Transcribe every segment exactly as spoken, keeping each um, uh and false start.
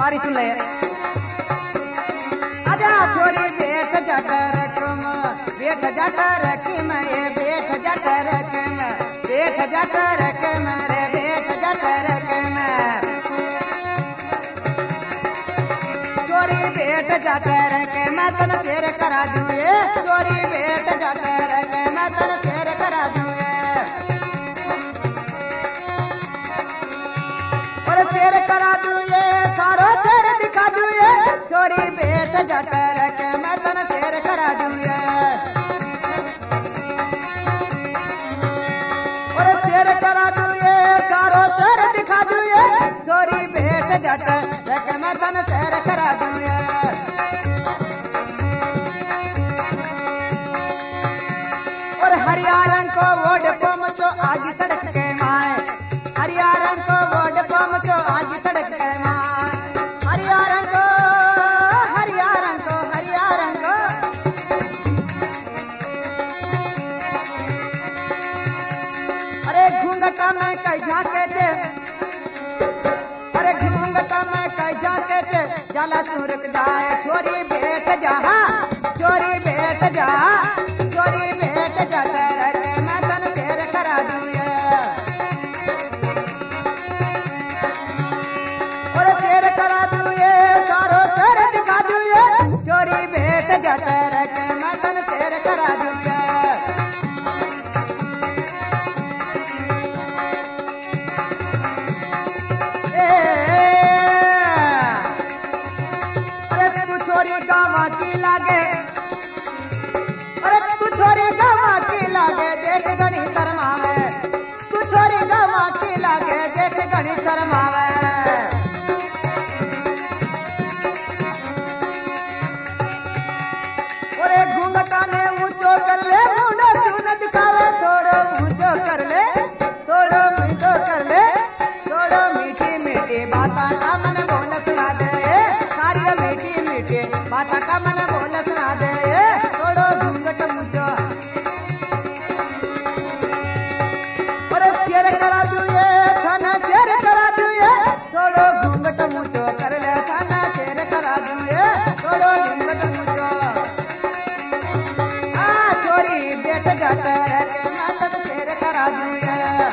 बारी सुन ले। आजा छोरी बैठ जट रकम बैठ जट रकम ये बैठ जट रकम बैठ जट रकम रे बैठ जट रकम छोरी बैठ जट रकम तन तेरे करा दूं ये छोरी बैठ जट रकम तन तेरे करा दूं ये और तेरे करा दूं ये सारो तेरे दिखा दूं ये छोरी बैठ जट रकम तन तेरे करा दूं ये और तेरे करा दूं ये सारो तेरे दिखा दूं ये छोरी बैठ जट रकम तन तेरे करा दूं ये और हरिया रंग को वोट पम तो आज सड़क के माए हरिया रंग को वोट पम तो आज सड़क के माए हरिया रंग को हरिया रंग को हरिया रंग को अरे घूंघटा में कई झांके थे अरे घूंघटा में कई झांके थे जाला तू रुक जाए छोरी बैठ जा छोरी बैठ जा छोरी बैठ जा तेरे मैं तन तेरे करा दूं ये और तेरे करा दूं ये सारो तेरे दिखा दूं ये छोरी बैठ जा तेरे मैं तन तेरे करा दूं ये अरे तू छोरी गावा की लागे अरे तू छोरी गावा की लागे देख गणी शर्मावे तू छोरी गावा की लागे देख गणी शर्मावे अरे घूंघटा ने ऊंचो कर ले मुंडा तू न दिखावे थोड़ो ऊंचो कर ले थोड़ो ऊंचो कर ले थोड़ो मीठी मीठी बाता का मन बोल सुना दे सारी मीठी मीठी बाता का मन बोल सुना दे थोड़ो घूंघट मुझो अरे चेर करा दूं ये थाना चेर करा दूं ये थोड़ो घूंघट मुझो कर ले थाना चेर करा दूं ये थोड़ो घूंघट मुझो आ छोरी बैठ जाट रे मैं तन चेर करा दूं ये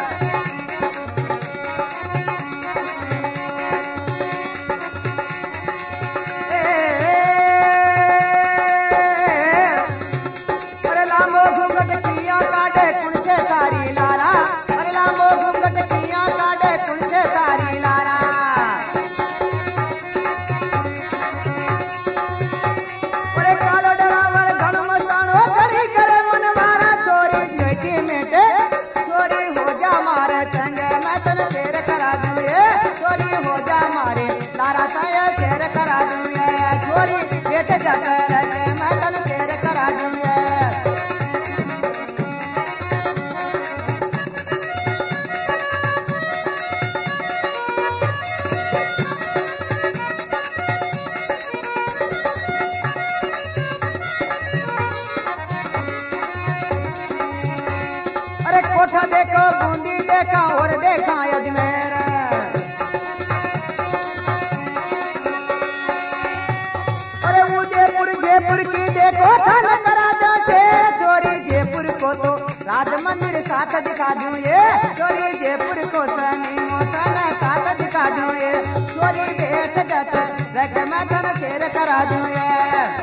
अरे लांबो घूंघट किया काटे कुणचे सारी लारा अरे लांबो घूंघट किया काटे कुणचे सारी लारा अरे कालो डरावर घण मस्तानो करी करे मन मारा छोरी बैठी मेटे छोरी हो जा मारे संग मैं तन तेरे करा दूं ये छोरी हो जा मारे लारा साया तेरे करा दूं ये छोरी बैठ जा तेरे मैं तन तेरे करा दूं ये अरे कोठा देखो बूंदी देखा और देखा अजमेर अरे उदयपुर जयपुर की देखो थान करा दो छे चोरी जयपुर को तो राज मंदिर साथ दिखा दूं ये चोरी जयपुर को सनी मोसन साथ दिखा दूं ये चोरी बैठ जट रख मैं तन तेरे करा दूं ये